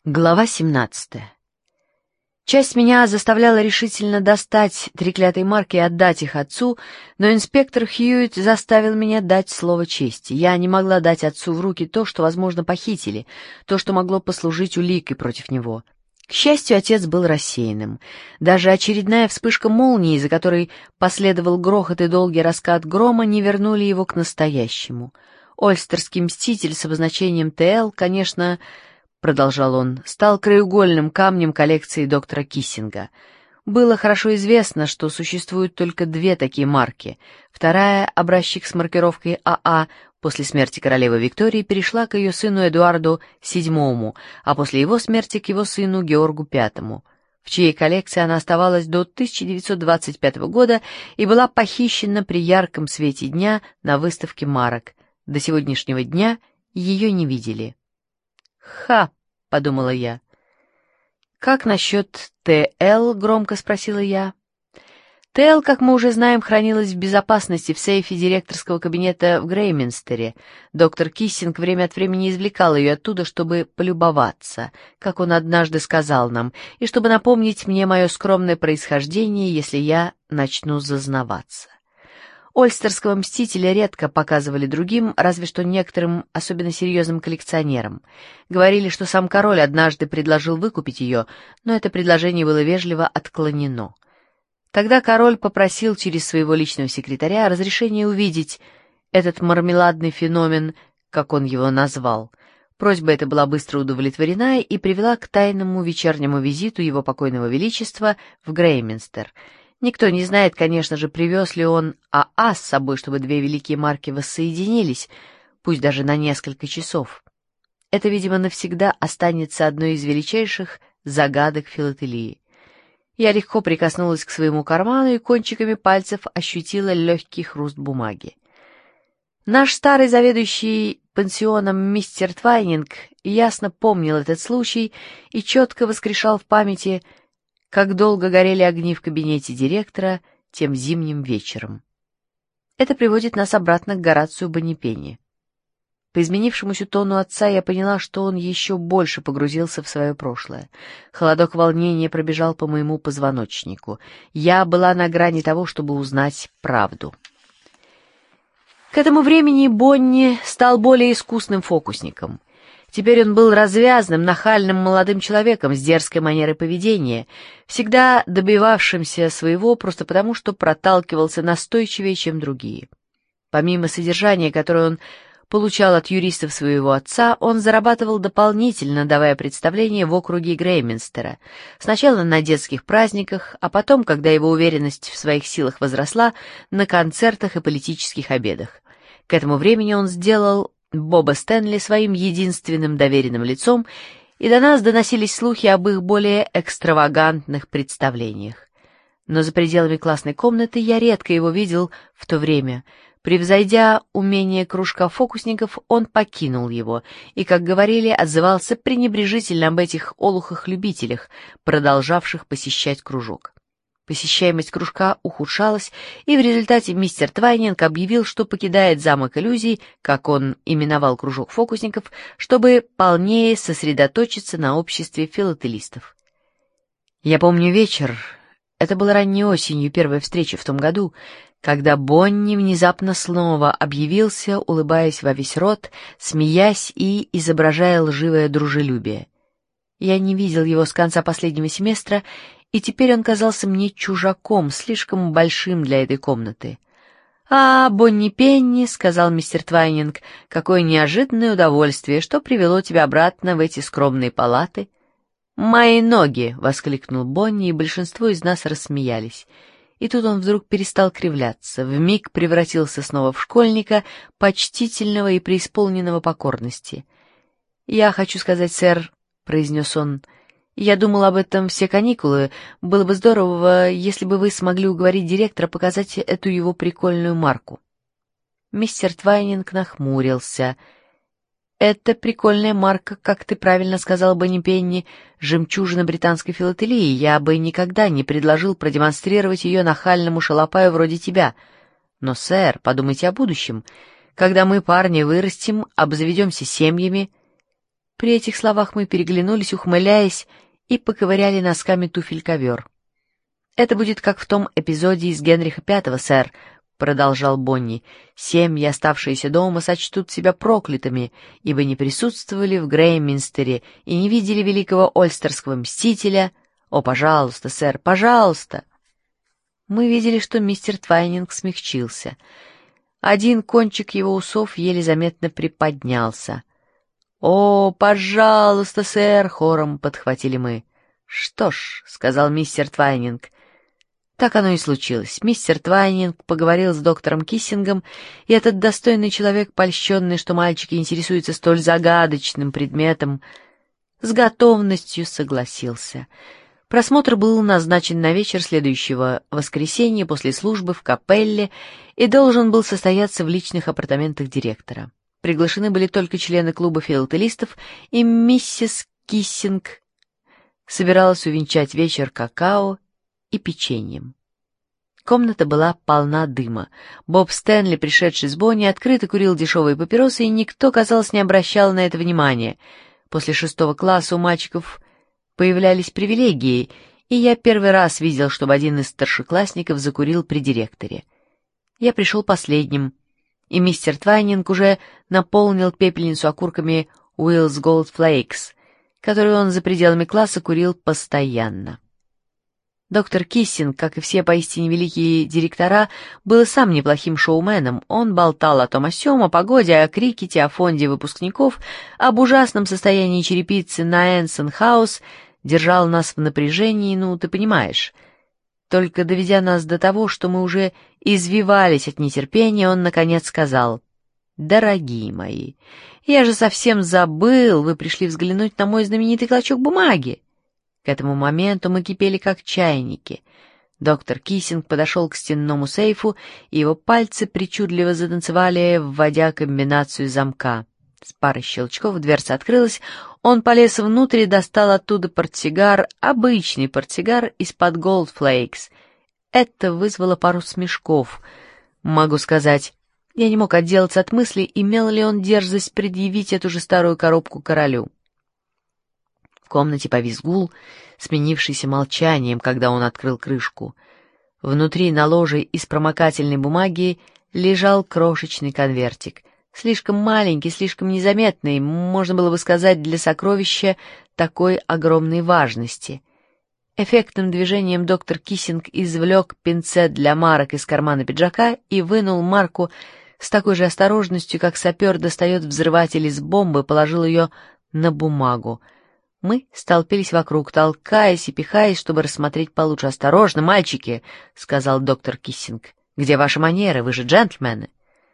Глава 17. Часть меня заставляла решительно достать треклятые марки и отдать их отцу, но инспектор Хьюитт заставил меня дать слово чести. Я не могла дать отцу в руки то, что, возможно, похитили, то, что могло послужить уликой против него. К счастью, отец был рассеянным. Даже очередная вспышка молнии, за которой последовал грохот и долгий раскат грома, не вернули его к настоящему. Ольстерский мститель с обозначением ТЛ, конечно, продолжал он, стал краеугольным камнем коллекции доктора Киссинга. Было хорошо известно, что существуют только две такие марки. Вторая, образчик с маркировкой АА, после смерти королевы Виктории перешла к ее сыну Эдуарду VII, а после его смерти к его сыну Георгу V, в чьей коллекции она оставалась до 1925 года и была похищена при ярком свете дня на выставке марок. До сегодняшнего дня ее не видели. «Ха!» — подумала я. «Как насчет ТЛ?» — громко спросила я. ТЛ, как мы уже знаем, хранилась в безопасности в сейфе директорского кабинета в Грейминстере. Доктор Киссинг время от времени извлекал ее оттуда, чтобы полюбоваться, как он однажды сказал нам, и чтобы напомнить мне мое скромное происхождение, если я начну зазнаваться. Ольстерского мстителя редко показывали другим, разве что некоторым особенно серьезным коллекционерам. Говорили, что сам король однажды предложил выкупить ее, но это предложение было вежливо отклонено. Тогда король попросил через своего личного секретаря разрешения увидеть этот мармеладный феномен, как он его назвал. Просьба эта была быстро удовлетворена и привела к тайному вечернему визиту его покойного величества в Грейминстер. Никто не знает, конечно же, привез ли он АА с собой, чтобы две великие марки воссоединились, пусть даже на несколько часов. Это, видимо, навсегда останется одной из величайших загадок филателии. Я легко прикоснулась к своему карману и кончиками пальцев ощутила легкий хруст бумаги. Наш старый заведующий пансионом мистер Твайнинг ясно помнил этот случай и четко воскрешал в памяти, как долго горели огни в кабинете директора тем зимним вечером. Это приводит нас обратно к Горацию Боннипенни. По изменившемуся тону отца я поняла, что он еще больше погрузился в свое прошлое. Холодок волнения пробежал по моему позвоночнику. Я была на грани того, чтобы узнать правду. К этому времени Бонни стал более искусным фокусником. Теперь он был развязным, нахальным молодым человеком с дерзкой манерой поведения, всегда добивавшимся своего просто потому, что проталкивался настойчивее, чем другие. Помимо содержания, которое он получал от юристов своего отца, он зарабатывал дополнительно, давая представления в округе Грейминстера, сначала на детских праздниках, а потом, когда его уверенность в своих силах возросла, на концертах и политических обедах. К этому времени он сделал Боба Стэнли своим единственным доверенным лицом, и до нас доносились слухи об их более экстравагантных представлениях. Но за пределами классной комнаты я редко его видел в то время. Превзойдя умение кружка фокусников, он покинул его и, как говорили, отзывался пренебрежительно об этих олухах-любителях, продолжавших посещать кружок. Посещаемость кружка ухудшалась, и в результате мистер Твайнинг объявил, что покидает замок иллюзий, как он именовал кружок фокусников, чтобы полнее сосредоточиться на обществе филателистов. Я помню вечер, это было ранней осенью, первая встреча в том году, когда Бонни внезапно снова объявился, улыбаясь во весь рот, смеясь и изображая лживое дружелюбие. Я не видел его с конца последнего семестра, и теперь он казался мне чужаком, слишком большим для этой комнаты. «А, Боннипенни», — сказал мистер Твайнинг, — «какое неожиданное удовольствие, что привело тебя обратно в эти скромные палаты». «Мои ноги!» — воскликнул Бонни, и большинство из нас рассмеялись. И тут он вдруг перестал кривляться, вмиг превратился снова в школьника, почтительного и преисполненного покорности. «Я хочу сказать, сэр», — произнес он, — «я думал об этом все каникулы. Было бы здорово, если бы вы смогли уговорить директора показать эту его прикольную марку». Мистер Твайнинг нахмурился. «Это прикольная марка, как ты правильно сказал, Боннипенни, жемчужина британской филателии. Я бы никогда не предложил продемонстрировать ее нахальному шалопаю вроде тебя. Но, сэр, подумайте о будущем. Когда мы, парни, вырастем, обзаведемся семьями...» При этих словах мы переглянулись, ухмыляясь, и поковыряли носками туфель ковер. «Это будет как в том эпизоде из Генриха V, сэр», — продолжал Бонни. «Семьи, оставшиеся дома, сочтут себя проклятыми, ибо не присутствовали в Грейминстере и не видели великого ольстерского мстителя. О, пожалуйста, сэр, пожалуйста!» Мы видели, что мистер Твайнинг смягчился. Один кончик его усов еле заметно приподнялся. «О, пожалуйста, сэр!» — хором подхватили мы. «Что ж», — сказал мистер Твайнинг. Так оно и случилось. Мистер Твайнинг поговорил с доктором Киссингом, и этот достойный человек, польщенный, что мальчики интересуются столь загадочным предметом, с готовностью согласился. Просмотр был назначен на вечер следующего воскресенья после службы в капелле и должен был состояться в личных апартаментах директора. Приглашены были только члены клуба филателистов, и миссис Киссинг собиралась увенчать вечер какао и печеньем. Комната была полна дыма. Боб Стэнли, пришедший с Бонни, открыто курил дешевые папиросы, и никто, казалось, не обращал на это внимания. После 6 класса у мальчиков появлялись привилегии, и я первый раз видел, чтобы один из старшеклассников закурил при директоре. Я пришел последним, и мистер Твайнинг уже наполнил пепельницу окурками Уиллс Голд Флейкс, которую он за пределами класса курил постоянно. Доктор Киссинг, как и все поистине великие директора, был и сам неплохим шоуменом. Он болтал о том о сём, о погоде, о крикете, о фонде выпускников, об ужасном состоянии черепицы на Энсон-хаус, держал нас в напряжении, ну, ты понимаешь. Только доведя нас до того, что мы уже извивались от нетерпения, он, наконец, сказал: «Дорогие мои, я же совсем забыл, вы пришли взглянуть на мой знаменитый клочок бумаги». К этому моменту мы кипели как чайники. Доктор Киссинг подошел к стенному сейфу, и его пальцы причудливо затанцевали, вводя комбинацию замка. С парой щелчков дверца открылась, он полез внутрь и достал оттуда портсигар, обычный портсигар из-под Gold Flakes. Это вызвало пару смешков. Могу сказать, я не мог отделаться от мысли, имел ли он дерзость предъявить эту же старую коробку королю. В комнате повис гул, сменившийся молчанием, когда он открыл крышку. Внутри на ложе из промокательной бумаги лежал крошечный конвертик. Слишком маленький, слишком незаметный, можно было бы сказать, для сокровища такой огромной важности. Эффектным движением доктор Киссинг извлек пинцет для марок из кармана пиджака и вынул марку с такой же осторожностью, как сапер достает взрыватель из бомбы, положил ее на бумагу. Мы столпились вокруг, толкаясь и пихаясь, чтобы рассмотреть получше. «Осторожно, мальчики!» — сказал доктор Киссинг. «Где ваши манеры? Вы же джентльмены!»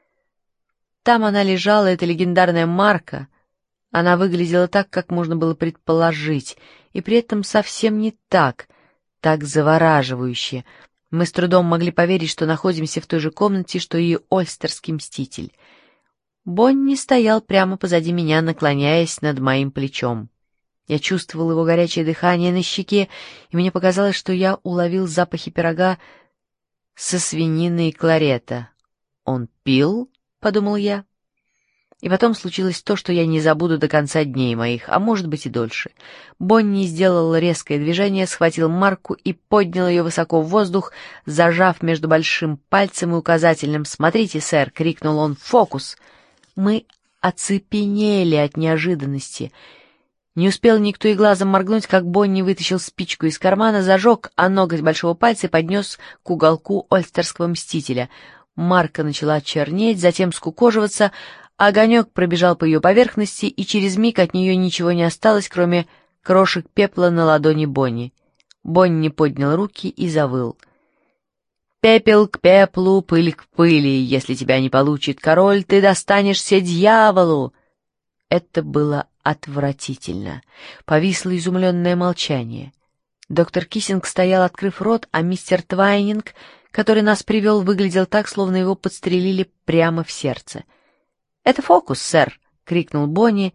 Там она лежала, эта легендарная марка. Она выглядела так, как можно было предположить, и при этом совсем не так завораживающе. Мы с трудом могли поверить, что находимся в той же комнате, что и Ольстерский мститель. Бонни стоял прямо позади меня, наклоняясь над моим плечом. Я чувствовал его горячее дыхание на щеке, и мне показалось, что я уловил запахи пирога со свининой и кларета. «Он пил?» — подумал я. И потом случилось то, что я не забуду до конца дней моих, а может быть и дольше. Бонни сделал резкое движение, схватил марку и поднял ее высоко в воздух, зажав между большим пальцем и указательным. «Смотрите, сэр!» — крикнул он. «Фокус!» Мы оцепенели от неожиданности. Не успел никто и глазом моргнуть, как Бонни вытащил спичку из кармана, зажег, а ноготь большого пальца поднес к уголку Ольстерского мстителя. Марка начала чернеть, затем скукоживаться, огонек пробежал по ее поверхности, и через миг от нее ничего не осталось, кроме крошек пепла на ладони Бонни. Бонни поднял руки и завыл. «Пепел к пеплу, пыль к пыли, если тебя не получит король, ты достанешься дьяволу!» Это было отвратительно. Повисло изумленное молчание. Доктор Киссинг стоял, открыв рот, а мистер Твайнинг, который нас привел, выглядел так, словно его подстрелили прямо в сердце. «Это фокус, сэр!» — крикнул Бонни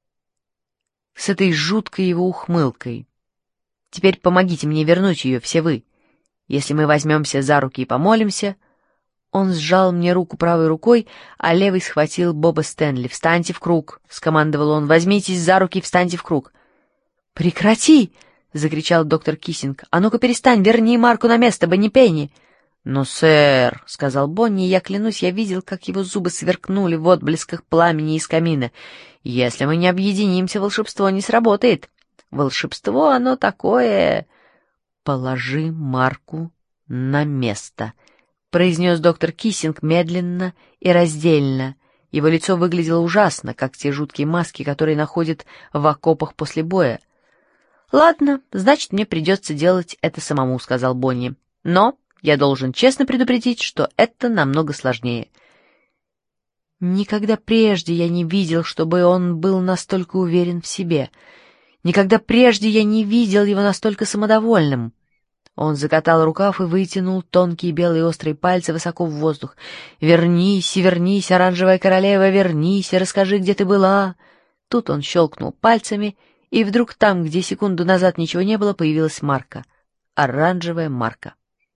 с этой жуткой его ухмылкой. «Теперь помогите мне вернуть ее, все вы. Если мы возьмемся за руки и помолимся...» Он сжал мне руку правой рукой, а левой схватил Боба Стэнли. «Встаньте в круг!» — скомандовал он. «Возьмитесь за руки и встаньте в круг!» «Прекрати!» — закричал доктор Киссинг. «А ну-ка перестань, верни Марку на место, Бонни Пенни!» «Но, сэр!» — сказал Бонни, и я клянусь, я видел, как его зубы сверкнули в отблесках пламени из камина. «Если мы не объединимся, волшебство не сработает. Волшебство, оно такое...» «Положи Марку на место», — произнес доктор Киссинг медленно и раздельно. Его лицо выглядело ужасно, как те жуткие маски, которые находят в окопах после боя. «Ладно, значит, мне придется делать это самому», — сказал Бонни. «Но я должен честно предупредить, что это намного сложнее». Никогда прежде я не видел, чтобы он был настолько уверен в себе. Никогда прежде я не видел его настолько самодовольным. Он закатал рукав и вытянул тонкие белые острые пальцы высоко в воздух. «Вернись, вернись, оранжевая королева, вернись и расскажи, где ты была». Тут он щелкнул пальцами, и вдруг там, где секунду назад ничего не было, появилась марка. Оранжевая марка.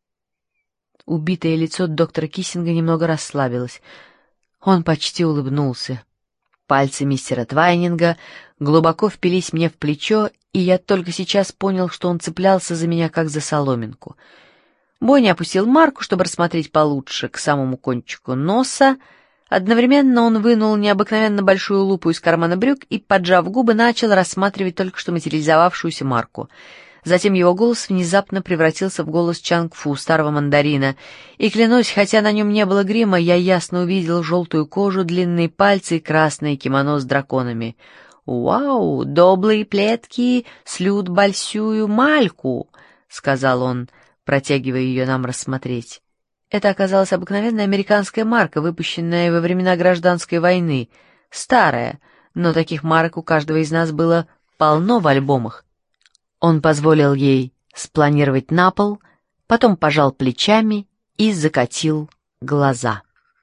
Убитое лицо доктора Киссинга немного расслабилось. Он почти улыбнулся. Пальцы мистера Твайнинга глубоко впились мне в плечо, и я только сейчас понял, что он цеплялся за меня, как за соломинку. Бонни опустил марку, чтобы рассмотреть получше, к самому кончику носа. Одновременно он вынул необыкновенно большую лупу из кармана брюк и, поджав губы, начал рассматривать только что материализовавшуюся марку. Затем его голос внезапно превратился в голос Чанг-Фу, старого мандарина, и, клянусь, хотя на нем не было грима, я ясно увидел желтую кожу, длинные пальцы и красное кимоно с драконами. «Вау, доблые плетки слют большую мальку», — сказал он, протягивая ее нам рассмотреть. Это оказалась обыкновенная американская марка, выпущенная во времена гражданской войны, старая, но таких марок у каждого из нас было полно в альбомах. Он позволил ей спланировать на пол, потом пожал плечами и закатил глаза.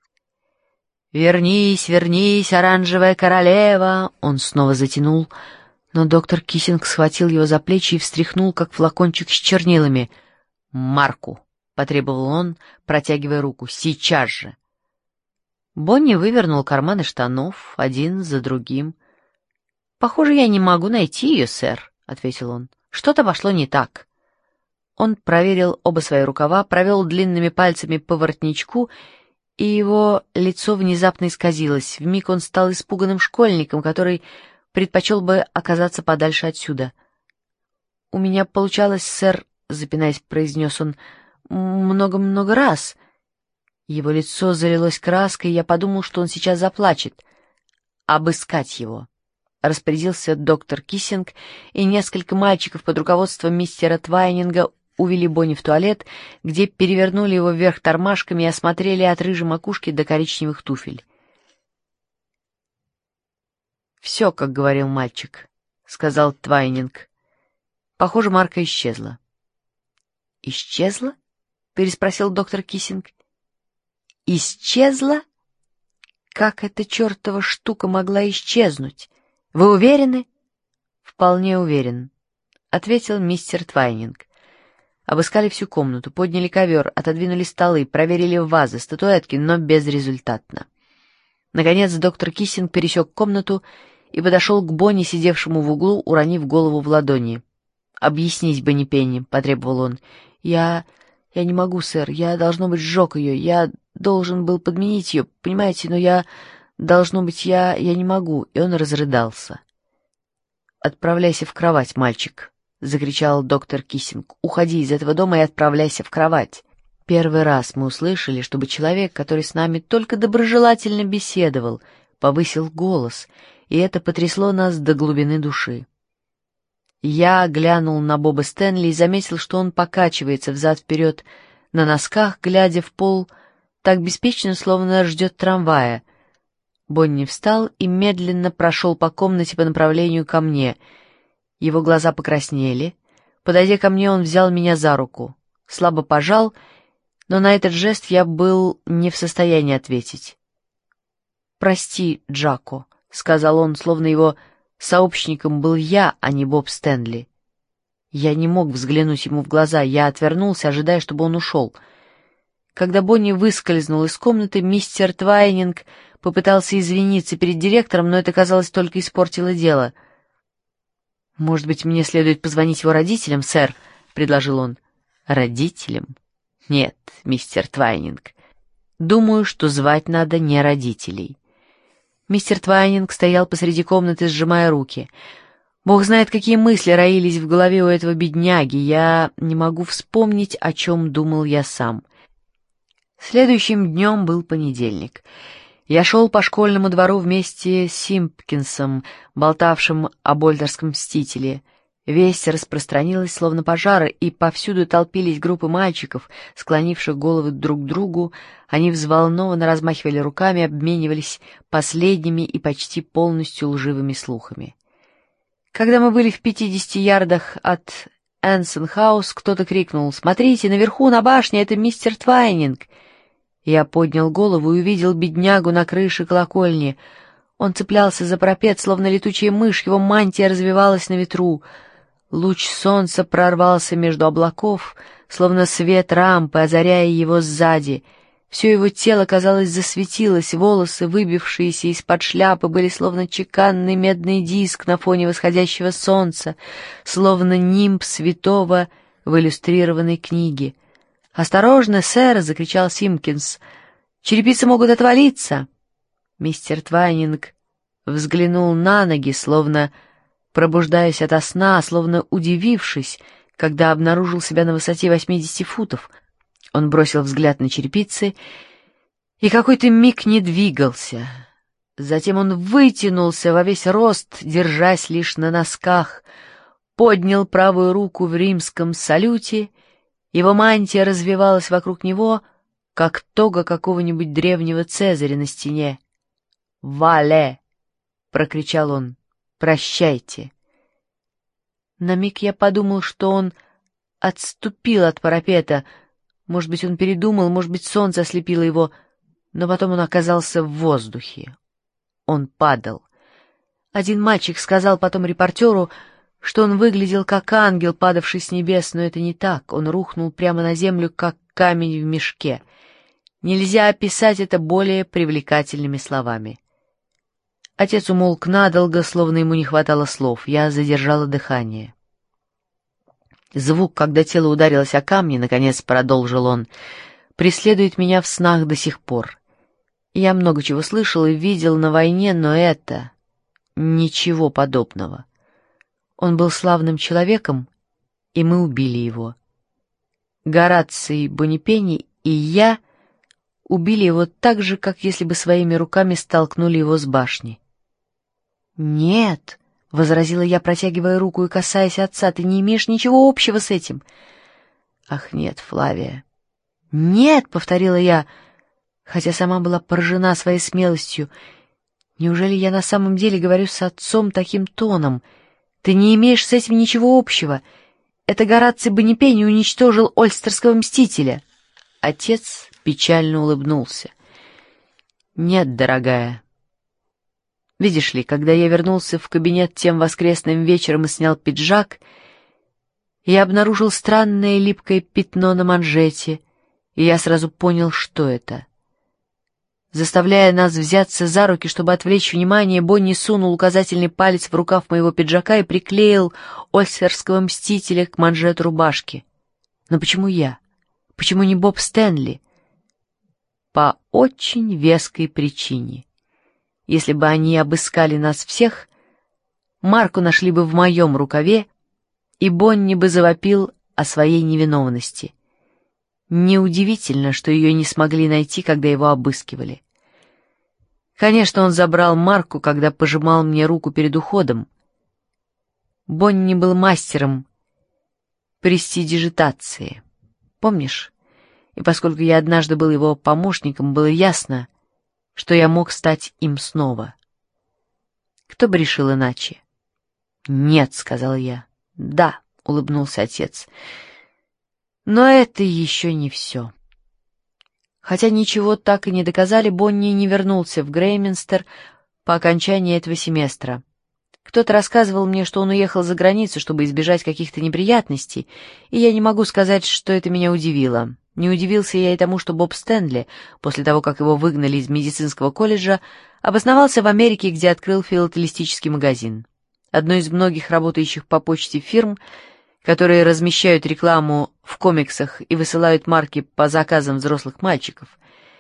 «Вернись, вернись, оранжевая королева!» Он снова затянул, но доктор Киссинг схватил его за плечи и встряхнул, как флакончик с чернилами. «Марку!» — потребовал он, протягивая руку. «Сейчас же!» Бонни вывернул карманы штанов, один за другим. «Похоже, я не могу найти ее, сэр», — ответил он. «Что-то пошло не так». Он проверил оба свои рукава, провел длинными пальцами по воротничку, и его лицо внезапно исказилось. Вмиг он стал испуганным школьником, который предпочел бы оказаться подальше отсюда. «У меня получалось, сэр», — запинаясь, произнес он, — «много-много раз». Его лицо залилось краской, и я подумал, что он сейчас заплачет. «Обыскать его», — распорядился доктор Киссинг, и несколько мальчиков под руководством мистера Твайнинга увели Бонни в туалет, где перевернули его вверх тормашками и осмотрели от рыжей макушки до коричневых туфель. «Все, как говорил мальчик», — сказал Твайнинг. «Похоже, марка исчезла». «Исчезла?» — переспросил доктор Киссинг. «Исчезла? Как эта чертова штука могла исчезнуть? Вы уверены?» «Вполне уверен», — ответил мистер Твайнинг. Обыскали всю комнату, подняли ковер, отодвинули столы, проверили вазы, статуэтки, но безрезультатно. Наконец доктор Киссинг пересек комнату и подошел к Бонни, сидевшему в углу, уронив голову в ладони. «Объяснись, Бонни Пенни», — потребовал он. «Я не могу, сэр. Я, должно быть, сжег ее. Я должен был подменить ее, понимаете, но я... Должно быть, я не могу». И он разрыдался. «Отправляйся в кровать, мальчик», — закричал доктор Киссинг. «Уходи из этого дома и отправляйся в кровать». Первый раз мы услышали, чтобы человек, который с нами только доброжелательно беседовал, повысил голос, и это потрясло нас до глубины души. Я глянул на Боба Стэнли и заметил, что он покачивается взад-вперед на носках, глядя в пол так беспечно, словно ждет трамвая. Бонни встал и медленно прошел по комнате по направлению ко мне. Его глаза покраснели. Подойдя ко мне, он взял меня за руку. Слабо пожал, но на этот жест я был не в состоянии ответить. «Прости, Джако», — сказал он, словно его сообщником был я, а не Боб Стэнли. Я не мог взглянуть ему в глаза, я отвернулся, ожидая, чтобы он ушел. Когда Бонни выскользнул из комнаты, мистер Твайнинг попытался извиниться перед директором, но это, казалось, только испортило дело. «Может быть, мне следует позвонить его родителям, сэр?» — предложил он. «Родителям? Нет, мистер Твайнинг. Думаю, что звать надо не родителей». Мистер Твайнинг стоял посреди комнаты, сжимая руки. Бог знает, какие мысли роились в голове у этого бедняги. Я не могу вспомнить, о чем думал я сам. Следующим днем был понедельник. Я шел по школьному двору вместе с Симпкинсом, болтавшим о Больтерском мстителе. Весть распространилась, словно пожар, и повсюду толпились группы мальчиков, склонивших головы друг к другу. Они взволнованно размахивали руками, обменивались последними и почти полностью лживыми слухами. Когда мы были в 50 ярдах от Энсон-хаус, кто-то крикнул: «Смотрите, наверху на башне это мистер Твайнинг!» Я поднял голову и увидел беднягу на крыше колокольни. Он цеплялся за парапет, словно летучая мышь, его мантия развивалась на ветру. Луч солнца прорвался между облаков, словно свет рампы, озаряя его сзади. Все его тело, казалось, засветилось, волосы, выбившиеся из-под шляпы, были словно чеканный медный диск на фоне восходящего солнца, словно нимб святого в иллюстрированной книге. «Осторожно, сэр!» — закричал Симпкинс. «Черепицы могут отвалиться!» Мистер Твайнинг взглянул на ноги, словно пробуждаясь ото сна, словно удивившись, когда обнаружил себя на высоте 80 футов. Он бросил взгляд на черепицы и какой-то миг не двигался. Затем он вытянулся во весь рост, держась лишь на носках, поднял правую руку в римском салюте. Его мантия развивалась вокруг него, как тога какого-нибудь древнего цезаря на стене. «Вале!» — прокричал он. «Прощайте!» На миг я подумал, что он отступил от парапета. Может быть, он передумал, может быть, солнце ослепило его, но потом он оказался в воздухе. Он падал. Один мальчик сказал потом репортеру, что он выглядел как ангел, падавший с небес, но это не так. Он рухнул прямо на землю, как камень в мешке. Нельзя описать это более привлекательными словами. Отец умолк надолго, словно ему не хватало слов. Я задержала дыхание. Звук, когда тело ударилось о камни, наконец продолжил он, преследует меня в снах до сих пор. Я много чего слышал и видел на войне, но это ничего подобного. Он был славным человеком, и мы убили его. Гораций Бонипени и я убили его так же, как если бы своими руками столкнули его с башни. «Нет», — возразила я, протягивая руку и касаясь отца, — «ты не имеешь ничего общего с этим». «Ах, нет, Флавия». «Нет», — повторила я, хотя сама была поражена своей смелостью. «Неужели я на самом деле говорю с отцом таким тоном? Ты не имеешь с этим ничего общего. Это Гораций Бонипени уничтожил Ольстерского мстителя». Отец печально улыбнулся. «Нет, дорогая. Видишь ли, когда я вернулся в кабинет тем воскресным вечером и снял пиджак, я обнаружил странное липкое пятно на манжете, и я сразу понял, что это. Заставляя нас взяться за руки, чтобы отвлечь внимание, Бонни сунул указательный палец в рукав моего пиджака и приклеил Ольстерского мстителя к манжету рубашки. Но почему я? Почему не Боб Стэнли? По очень веской причине. Если бы они обыскали нас всех, марку нашли бы в моем рукаве, и Бонни бы завопил о своей невиновности. Неудивительно, что ее не смогли найти, когда его обыскивали. Конечно, он забрал марку, когда пожимал мне руку перед уходом. Бонни был мастером престидижитации. Помнишь? И поскольку я однажды был его помощником, было ясно, что я мог стать им снова. Кто бы решил иначе? «Нет», — сказал я. «Да», — улыбнулся отец. Но это еще не все. Хотя ничего так и не доказали, Бонни не вернулся в Грейминстер по окончании этого семестра. Кто-то рассказывал мне, что он уехал за границу, чтобы избежать каких-то неприятностей, и я не могу сказать, что это меня удивило. Не удивился я и тому, что Боб Стэнли, после того, как его выгнали из медицинского колледжа, обосновался в Америке, где открыл филателистический магазин. Одной из многих работающих по почте фирм, которые размещают рекламу в комиксах и высылают марки по заказам взрослых мальчиков.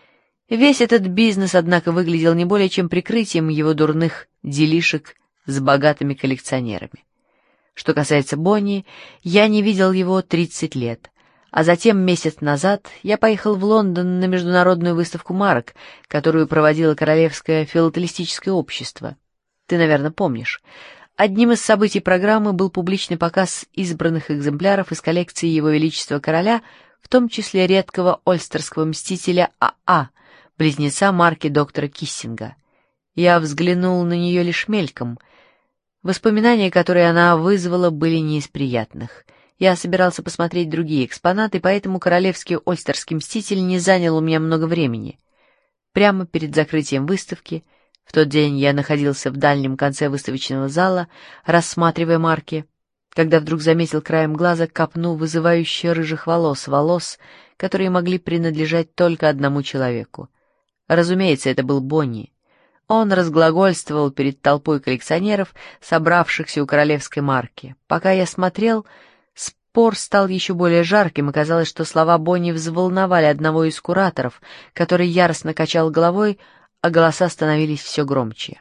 Весь этот бизнес, однако, выглядел не более чем прикрытием его дурных делишек с богатыми коллекционерами. Что касается Бонни, я не видел его 30 лет, а затем месяц назад я поехал в Лондон на международную выставку марок, которую проводило Королевское филателистическое общество. Ты, наверное, помнишь. Одним из событий программы был публичный показ избранных экземпляров из коллекции Его Величества Короля, в том числе редкого ольстерского мстителя АА, близнеца марки доктора Киссинга. Я взглянул на нее лишь мельком. Воспоминания, которые она вызвала, были не из приятных. Я собирался посмотреть другие экспонаты, поэтому королевский ольстерский мститель не занял у меня много времени. Прямо перед закрытием выставки, в тот день я находился в дальнем конце выставочного зала, рассматривая марки, когда вдруг заметил краем глаза копну вызывающих рыжих волос, которые могли принадлежать только одному человеку. Разумеется, это был Бонни. Он разглагольствовал перед толпой коллекционеров, собравшихся у королевской марки. Пока я смотрел, спор стал еще более жарким, и казалось, что слова Бонни взволновали одного из кураторов, который яростно качал головой, а голоса становились все громче.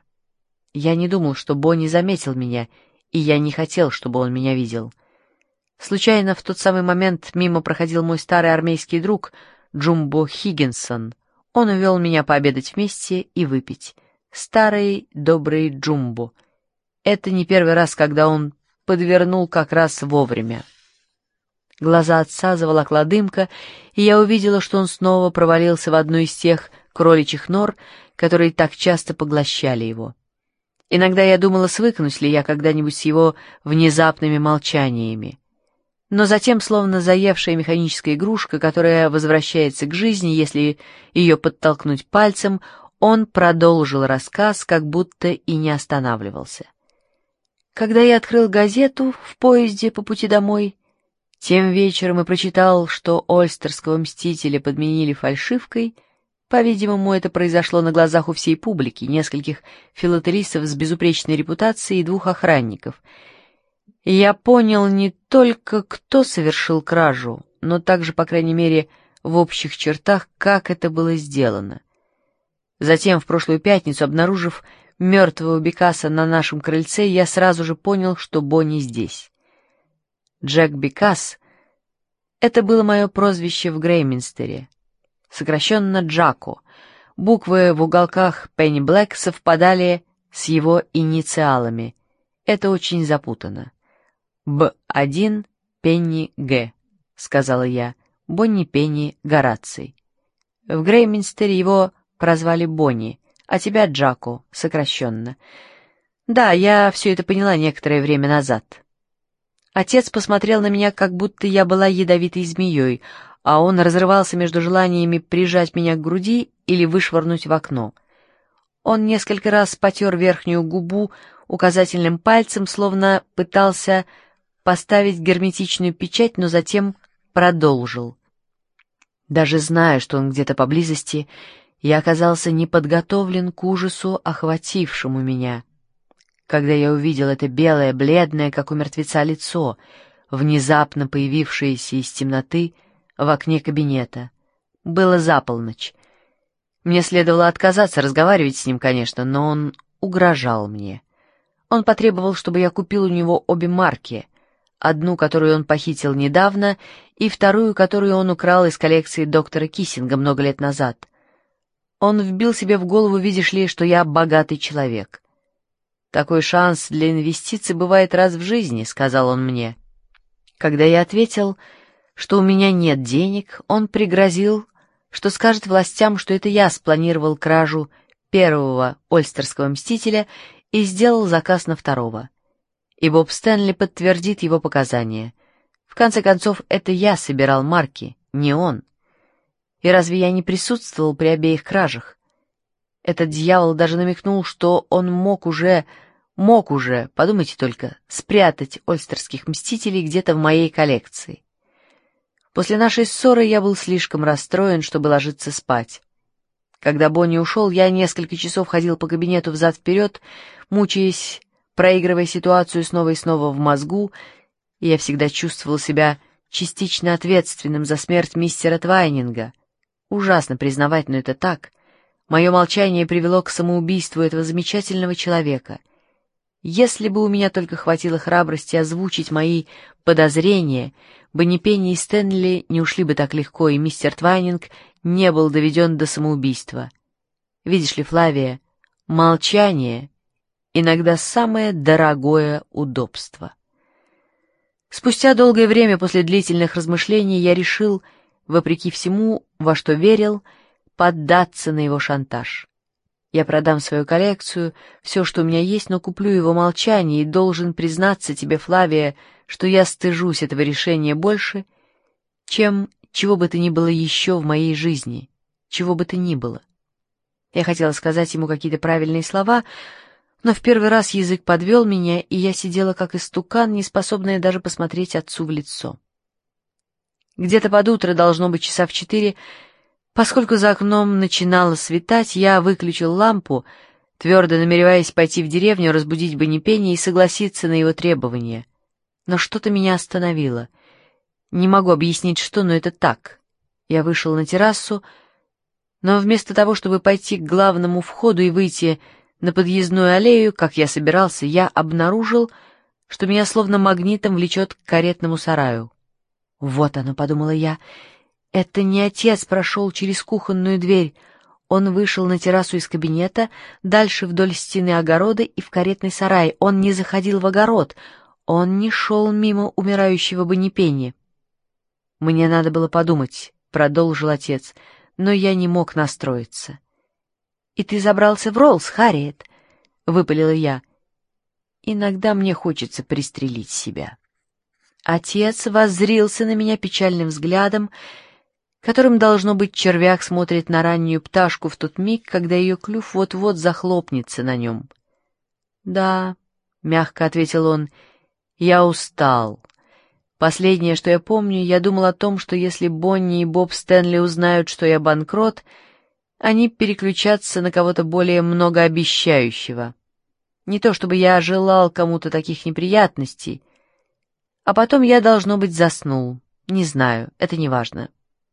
Я не думал, что Бонни заметил меня, и я не хотел, чтобы он меня видел. Случайно в тот самый момент мимо проходил мой старый армейский друг Джумбо Хиггинсон. Он увел меня пообедать вместе и выпить. Старый добрый Джумбо. Это не первый раз, когда он подвернул как раз вовремя. Глаза отца заволокла дымка, и я увидела, что он снова провалился в одну из тех кроличьих нор, которые так часто поглощали его. Иногда я думала, свыкнусь ли я когда-нибудь с его внезапными молчаниями. Но затем, словно заевшая механическая игрушка, которая возвращается к жизни, если ее подтолкнуть пальцем, он продолжил рассказ, как будто и не останавливался. Когда я открыл газету в поезде по пути домой, тем вечером и прочитал, что ольстерского мстителя подменили фальшивкой. По-видимому, это произошло на глазах у всей публики, нескольких филателистов с безупречной репутацией и 2 охранников. И я понял не только, кто совершил кражу, но также, по крайней мере, в общих чертах, как это было сделано. Затем, в прошлую пятницу, обнаружив мертвого Бекаса на нашем крыльце, я сразу же понял, что Бонни здесь. Джек Бекас — это было мое прозвище в Грейминстере, сокращенно Джако. Буквы в уголках Пенни Блэк совпадали с его инициалами. Это очень запутанно. «Б1 Пенни Г», — сказала я, — «Бонни Пенни Гораций». В Грейминстере его прозвали Бонни, а тебя Джако, сокращенно. Да, я все это поняла некоторое время назад. Отец посмотрел на меня, как будто я была ядовитой змеей, а он разрывался между желаниями прижать меня к груди или вышвырнуть в окно. Он несколько раз потер верхнюю губу указательным пальцем, словно пытался поставить герметичную печать, но затем продолжил. Даже зная, что он где-то поблизости, я оказался неподготовлен к ужасу, охватившему меня. Когда я увидел это белое, бледное, как у мертвеца, лицо, внезапно появившееся из темноты в окне кабинета. Было за полночь. Мне следовало отказаться разговаривать с ним, конечно, но он угрожал мне. Он потребовал, чтобы я купил у него обе марки, одну, которую он похитил недавно, и вторую, которую он украл из коллекции доктора Киссинга много лет назад. Он вбил себе в голову, видишь ли, что я богатый человек. «Такой шанс для инвестиций бывает раз в жизни», — сказал он мне. Когда я ответил, что у меня нет денег, он пригрозил, что скажет властям, что это я спланировал кражу первого ольстерского мстителя и сделал заказ на второго. И Боб Стэнли подтвердит его показания. В конце концов, это я собирал марки, не он. И разве я не присутствовал при обеих кражах? Этот дьявол даже намекнул, что он мог мог уже, подумайте только, спрятать ольстерских мстителей где-то в моей коллекции. После нашей ссоры я был слишком расстроен, чтобы ложиться спать. Когда Бонни ушел, я несколько часов ходил по кабинету взад-вперед, мучаясь, проигрывая ситуацию снова и снова в мозгу, и я всегда чувствовал себя частично ответственным за смерть мистера Твайнинга. Ужасно признавать, но это так. Мое молчание привело к самоубийству этого замечательного человека. Если бы у меня только хватило храбрости озвучить мои подозрения, Боннипенни и Стэнли не ушли бы так легко, и мистер Твайнинг не был доведен до самоубийства. Видишь ли, Флавия, молчание — иногда самое дорогое удобство. Спустя долгое время после длительных размышлений я решил, вопреки всему, во что верил, поддаться на его шантаж. Я продам свою коллекцию, все, что у меня есть, но куплю его молчание, и должен признаться тебе, Флавия, что я стыжусь этого решения больше, чем чего бы то ни было еще в моей жизни, чего бы то ни было. Я хотела сказать ему какие-то правильные слова, но в первый раз язык подвел меня, и я сидела как истукан, не способная даже посмотреть отцу в лицо. Где-то под утро, должно быть часа в 4, поскольку за окном начинало светать, я выключил лампу, твердо намереваясь пойти в деревню, разбудить Боннипенни и согласиться на его требования. Но что-то меня остановило. Не могу объяснить, что, но это так. Я вышел на террасу, но вместо того, чтобы пойти к главному входу и выйти на подъездную аллею, как я собирался, я обнаружил, что меня словно магнитом влечет к каретному сараю. «Вот оно», — подумала я, — «это не отец прошел через кухонную дверь. Он вышел на террасу из кабинета, дальше вдоль стены огорода и в каретный сарай. Он не заходил в огород, он не шел мимо умирающего Боннипенни». «Мне надо было подумать», — продолжил отец, — «но я не мог настроиться». «И ты забрался в Роллс, Харриет?» — выпалила я. «Иногда мне хочется пристрелить себя». Отец воззрился на меня печальным взглядом, которым, должно быть, червяк смотрит на раннюю пташку в тот миг, когда ее клюв вот-вот захлопнется на нем. «Да», — мягко ответил он, — «я устал. Последнее, что я помню, я думал о том, что если Бонни и Боб Стэнли узнают, что я банкрот, они переключатся на кого-то более многообещающего. Не то чтобы я желал кому-то таких неприятностей, а потом я, должно быть, заснул. Не знаю, это не важно.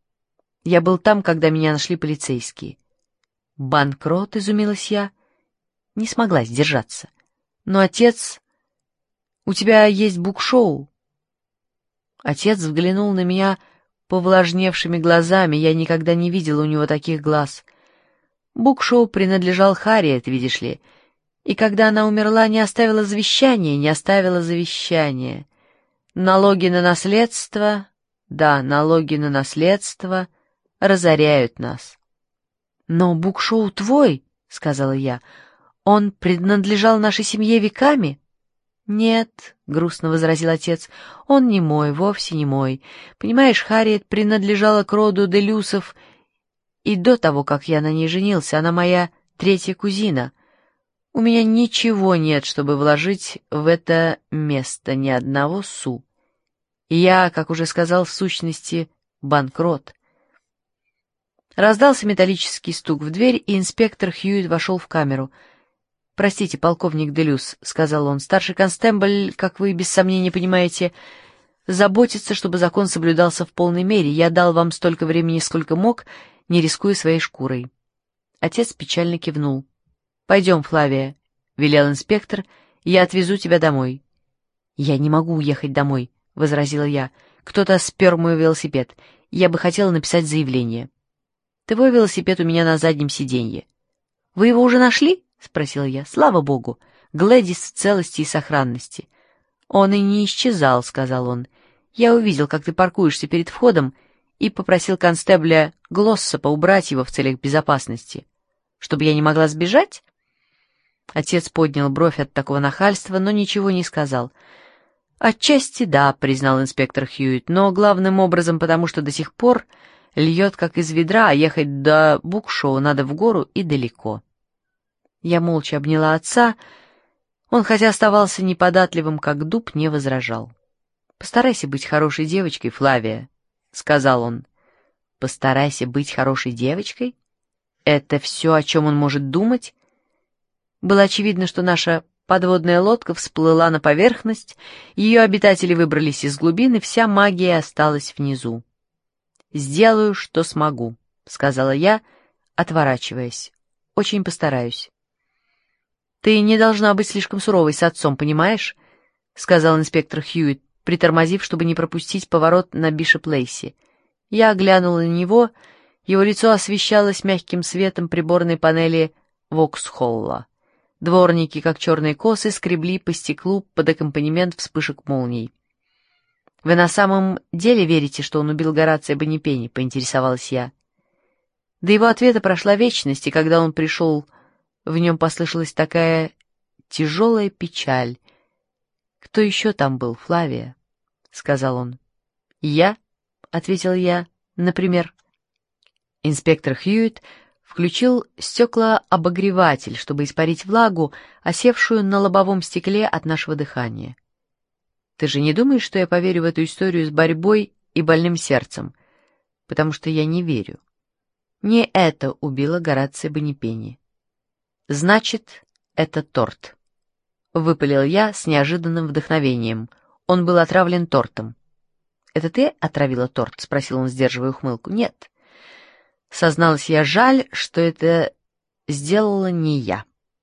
Я был там, когда меня нашли полицейские». «Банкрот?» — изумилась я. Не смогла сдержаться. «Но, отец, у тебя есть букшоу?» Отец взглянул на меня повлажневшими глазами, я никогда не видела у него таких глаз. Букшоу принадлежал Харриет, видишь ли, и когда она умерла, не оставила завещания. Налоги на наследство, да, налоги на наследство разоряют нас. «Но букшоу твой», — сказала я, — «он принадлежал нашей семье веками». «Нет», — грустно возразил отец, — «он не мой, вовсе не мой. Понимаешь, Харриет принадлежала к роду Делюсов, и до того, как я на ней женился, она моя третья кузина. У меня ничего нет, чтобы вложить в это место, ни одного су. И я, как уже сказал, в сущности, банкрот». Раздался металлический стук в дверь, и инспектор Хьюитт вошел в камеру. «Простите, полковник Делюс», — сказал он, — «старший констебль, как вы без сомнения понимаете, заботится, чтобы закон соблюдался в полной мере. Я дал вам столько времени, сколько мог, не рискуя своей шкурой». Отец печально кивнул. «Пойдем, Флавия», — велел инспектор, — «я отвезу тебя домой». «Я не могу уехать домой», — возразила я. «Кто-то спер мой велосипед. Я бы хотела написать заявление». «Твой велосипед у меня на заднем сиденье». «Вы его уже нашли?» — спросила я. «Слава богу! Глэдис в целости и сохранности». «Он и не исчезал», — сказал он. «Я увидел, как ты паркуешься перед входом, и попросил констебля Глоссопа убрать его в целях безопасности. Чтобы я не могла сбежать?» Отец поднял бровь от такого нахальства, но ничего не сказал. «Отчасти да», — признал инспектор Хьюитт, «но главным образом потому, что до сих пор льет как из ведра, а ехать до Букшоу надо в гору и далеко». Я молча обняла отца. Он, хотя оставался неподатливым, как дуб, не возражал. «Постарайся быть хорошей девочкой, Флавия», — сказал он. «Постарайся быть хорошей девочкой? Это все, о чем он может думать?» Было очевидно, что наша подводная лодка всплыла на поверхность, ее обитатели выбрались из глубин, и вся магия осталась внизу. «Сделаю, что смогу», — сказала я, отворачиваясь. «Очень постараюсь». «Ты не должна быть слишком суровой с отцом, понимаешь?» — сказал инспектор Хьюитт, притормозив, чтобы не пропустить поворот на Бишоп-Лейси. Я глянула на него, его лицо освещалось мягким светом приборной панели Воксхолла. Дворники, как черные косы, скребли по стеклу под аккомпанемент вспышек молний. «Вы на самом деле верите, что он убил Горация Боннипенни?» — поинтересовалась я. До его ответа прошла вечность, и когда он пришел, в нем послышалась такая тяжелая печаль. «Кто еще там был, Флавия?» — сказал он. «Я?» — ответил я. «Например». Инспектор Хьюитт включил стеклообогреватель, чтобы испарить влагу, осевшую на лобовом стекле от нашего дыхания. «Ты же не думаешь, что я поверю в эту историю с борьбой и больным сердцем? Потому что я не верю. Не это убило Горация Боннипенни. Значит, это торт», — выпалил я с неожиданным вдохновением. Он был отравлен тортом. «Это ты отравила торт?» — спросил он, сдерживая ухмылку. «Нет». Созналась я, жаль, что это сделала не я.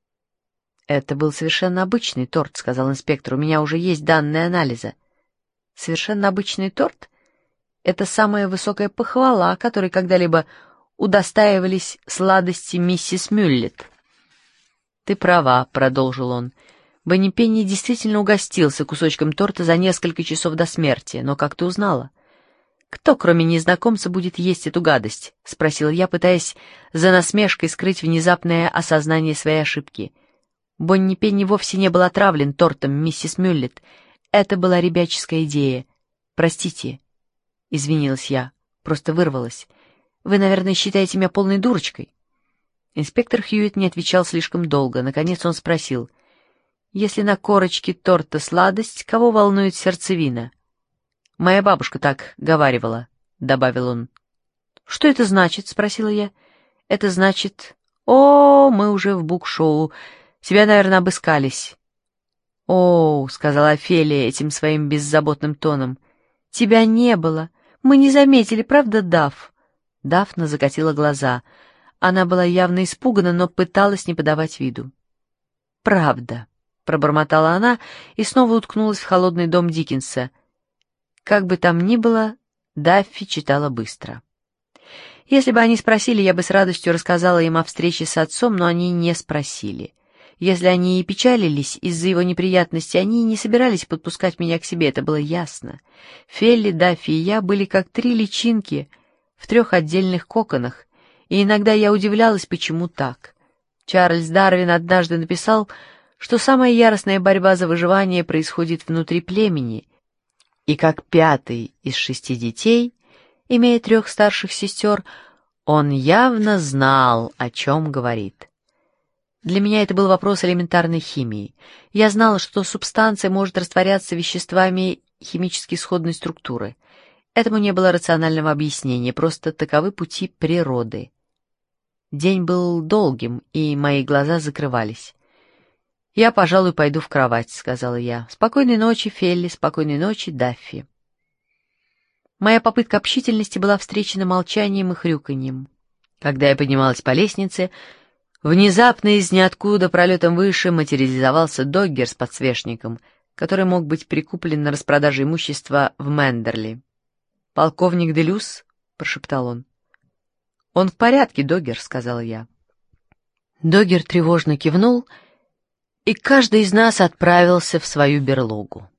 «Это был совершенно обычный торт», — сказал инспектор. «У меня уже есть данные анализа». «Совершенно обычный торт? Это самая высокая похвала, которой когда-либо удостаивались сладости миссис Мюллет». «Ты права», — продолжил он. «Боннипенни действительно угостился кусочком торта за несколько часов до смерти. Но как ты узнала?» «Кто, кроме незнакомца, будет есть эту гадость?» — спросил я, пытаясь за насмешкой скрыть внезапное осознание своей ошибки. «Боннипенни вовсе не был отравлен тортом, миссис Мюллет. Это была ребяческая идея. Простите», — извинилась я, просто вырвалась. «Вы, наверное, считаете меня полной дурочкой?» Инспектор Хьюитт не отвечал слишком долго. Наконец он спросил: «Если на корочке торта сладость, кого волнует сердцевина?» «Моя бабушка так говаривала», — добавил он. «Что это значит?» — спросила я. «Это значит... О, мы уже в букшоу. Тебя, наверное, обыскались». «О, — сказала Офелия этим своим беззаботным тоном, — тебя не было. Мы не заметили, правда, Дафф?» Дафна закатила глаза. Она была явно испугана, но пыталась не подавать виду. «Правда», — пробормотала она и снова уткнулась в холодный дом Диккенса. Как бы там ни было, Даффи читала быстро. Если бы они спросили, я бы с радостью рассказала им о встрече с отцом, но они не спросили. Если они и печалились из-за его неприятностей, они не собирались подпускать меня к себе, это было ясно. Фелли, Даффи и я были как три личинки в трех отдельных коконах, и иногда я удивлялась, почему так. Чарльз Дарвин однажды написал, что самая яростная борьба за выживание происходит внутри племени, и как пятый из 6 детей, имея 3 старших сестер, он явно знал, о чем говорит. Для меня это был вопрос элементарной химии. Я знала, что субстанция может растворяться веществами химически сходной структуры. Этому не было рационального объяснения, просто таковы пути природы. День был долгим, и мои глаза закрывались. «Я, пожалуй, пойду в кровать», — сказала я. «Спокойной ночи, Фелли, спокойной ночи, Даффи». Моя попытка общительности была встречена молчанием и хрюканьем. Когда я поднималась по лестнице, внезапно из ниоткуда пролетом выше материализовался Доггер с подсвечником, который мог быть прикуплен на распродаже имущества в Мендерли. «Полковник Делюс?» — прошептал он. «Он в порядке, Доггер», — сказала я. Доггер тревожно кивнул, и каждый из нас отправился в свою берлогу.